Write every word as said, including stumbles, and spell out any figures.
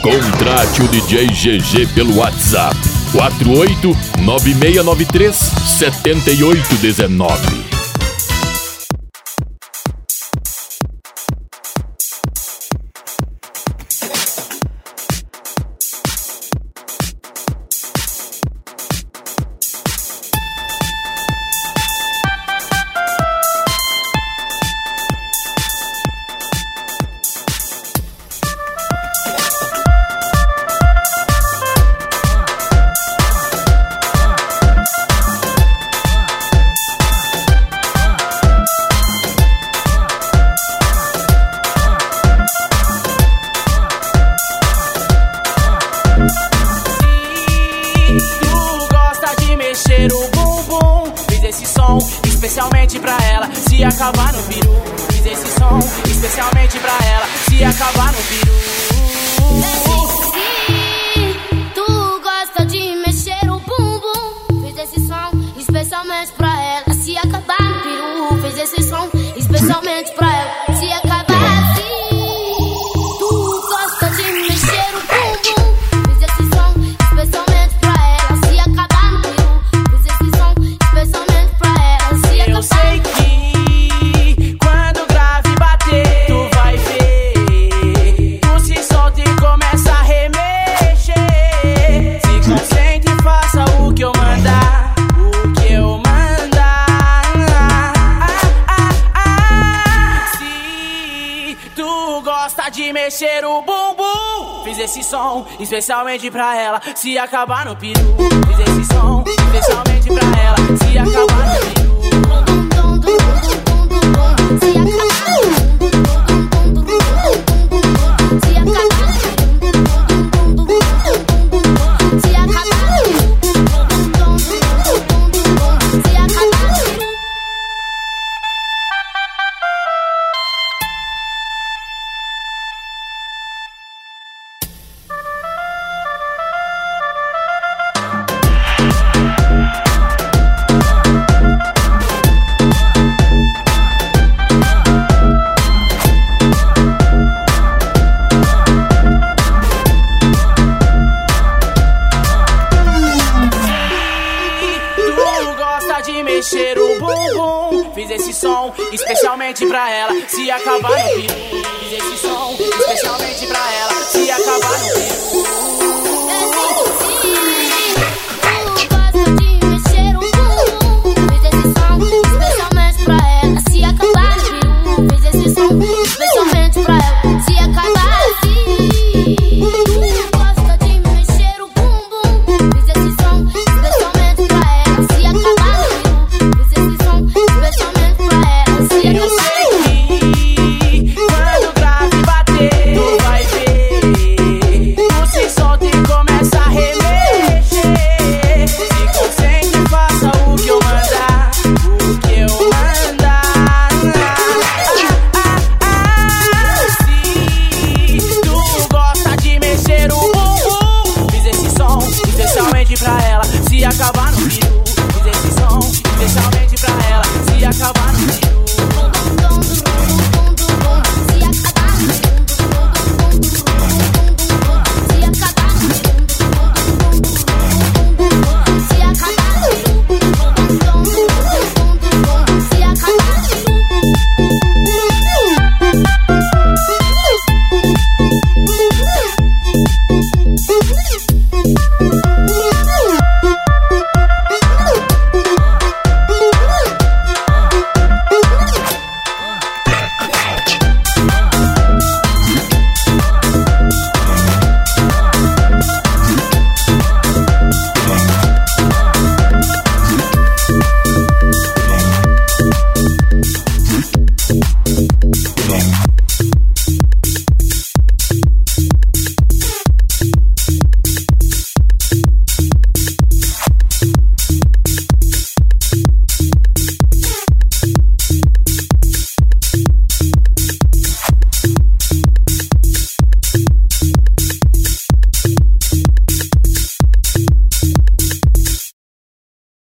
Contrate o D J G G pelo WhatsApp quatro oito nove seis nove três sete oito um nove. O bumbum, fiz esse som especialmente pra ela. Se acabar no peru, fiz esse som especialmente pra ela. Se acabar no peru. Se tu gosta de mexer o bumbum, fiz esse som especialmente pra ela. Se acabar no peru, fiz esse som especialmente pra ela. Se acabar assim, tu gosta de mexer o bumbum, fiz esse som especialmente pra ela. Se acabar no peru, eu sei que quando o grave bater, tu vai ver. Tu se solta e começa a remexer. Se concentre e faça o que eu mandar, o que eu mandar. Ah, ah, ah. Se tu gosta de mexer o bumbum, fiz esse som especialmente pra ela. Se acabar no peru, fiz esse som especialmente pra ela. Se acabar no peru. De mexer o bumbum, fiz esse som especialmente pra ela. Se acabar no peru, fiz esse som especialmente pra ela.